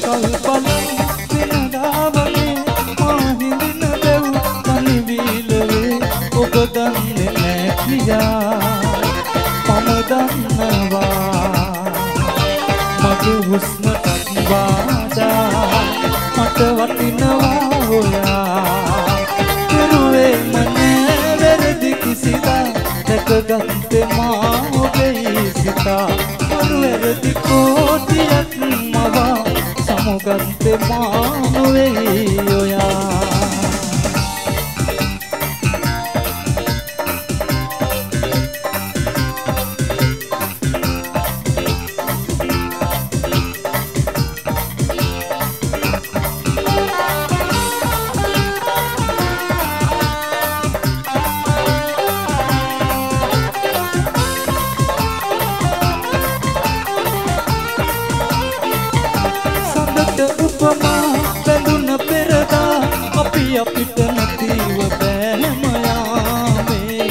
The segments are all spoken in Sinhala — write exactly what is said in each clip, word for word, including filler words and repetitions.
කල් බලන් වෙනදා වගේ මා හිඳින දෙව් තනි වීලවේ ඔබ දන්නේ නෑ කියා මම දන්නවා මගේ හුස්මටත් වාඩා මට වටිනවා හොයා කෙරුවේ මනේ වැරදි කිසිදා දැකගත්තේ මා ඔබේ සිතා වැරදි කෝටියක් මවා සමුගත්තේ මා නොවේ ඔයා අපිට නැතිව බෑම යාමේ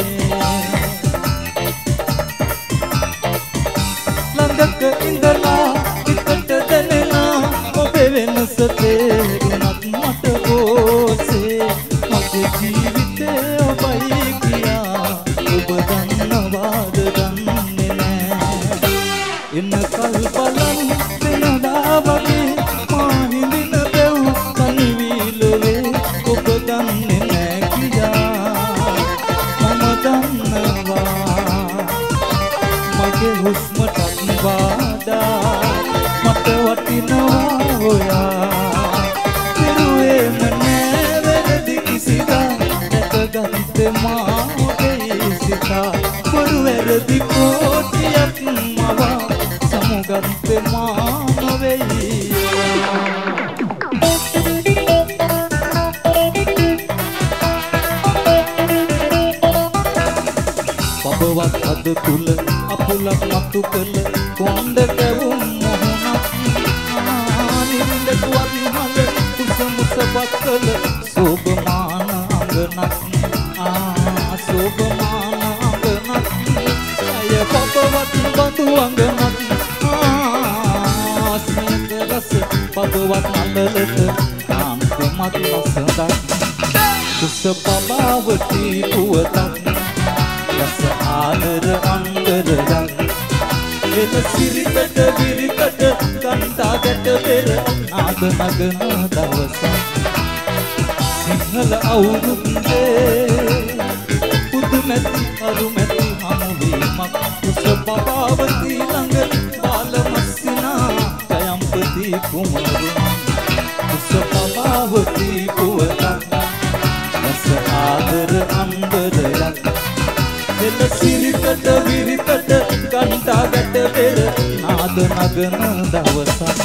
ළඟක ඉඳලා පිටට දැනෙනා ඔබේ වෙනස තේරුණත් මට ගෝසේ මගේ ජීවිතේ ඔබයි කියා ඔබ දන්නවාද දන්නේ නෑ එන්න කල් බලන් වෙනදා වගේ මා හිඳින දෙව් තනි වීලවේ ඔබ දන්නේ නෑ කියා මම දන්නවා මගේ හුස්මටත් වාඩා මට වටිනවා හොයා කෙරුවේ මනේ වැරදි කිසිදා දැකගත්තේ මා ඔබේ සිතා බොරු වැරදි කෝටියක් මවා සමුගත්තේ මා නොවෙයි පබවත් අද තුල අපුලක් මතු කළ කොණ්ඩ කැවුම් මොහොනක් ආනින්දකුවත් මල කුස මුසපත් කළ සෝභමාන අංගනක් ආ සෝභමාන අංගනක් අය පබවත් බඳු අංගනක් ආ ස්නේහ රස පබවත් මලලට කාන්තමත් ලසඳක් කුස පබාවති පුවතක් රස ආදර අන්දරයක් එන සිරිතට විරිතට කන්තා ගැට පෙර නාද නගන දවසක් සිංහල අවුරුද්දේ පුදු මැති අරු මැති හමුවීමක් කුස පබාවති ළඟ බාලමස්සිනා ජයම්පති කුමරුන් කුස පබාවති පුවතක් රස ආදර අන්දරයක් එන සිරිතට විරිතට කන්තා ගැට පෙර නාද නගන දවසක්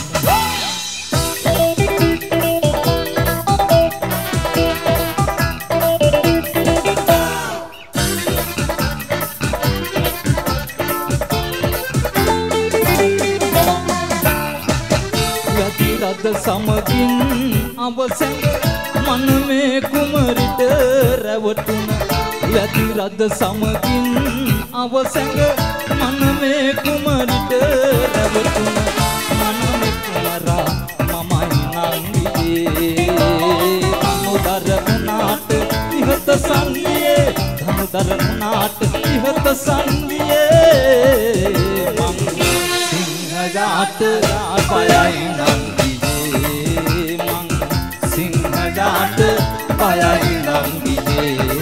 යති රද සමගින් අවසැඟ මන මේ කුමරිට රැවටුන යති රද සමගින් අවසැඟ මන මේ කුමරිට රැවටුන මන මේ කුමරා මමයි නංගියේ අනුදර වුණාට ඉහත සංගියේ අනුදර වුණාට ඉහත සංගියේ මං සිංහ ජාත පයයි නංගියේ මං සිංහ ජාත පයයි නංගියේ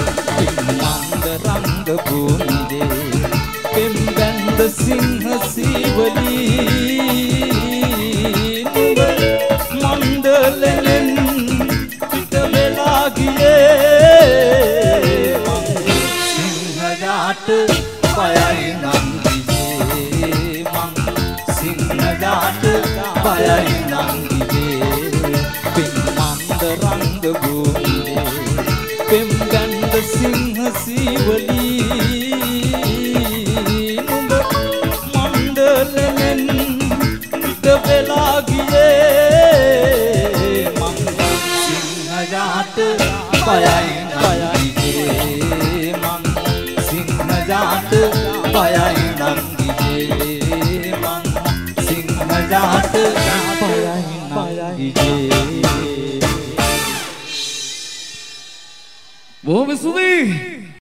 රංග භූමියේ පෙම්බැන්ද සිංහ සීවලී නුඹ මණ්ඩලෙන් පිට වෙලා ගියේ සිංහ ජාත පයයි නංගියේ මං සිංහ ජාත පයයි නංගියේ පෙම්බැන්ද රංග භූමියේ පෙම්බැන්ද සිංහ සීවලී නුඹ මණ්ඩලෙන් පිට වෙලා ගියේ මං සිංහ ජාත පයයි නංගියේ මං සිංහ ජාත පයයි නංගියේ මං සිංහ ජාත පයයි දීජේ බොහොම ස්තුතියි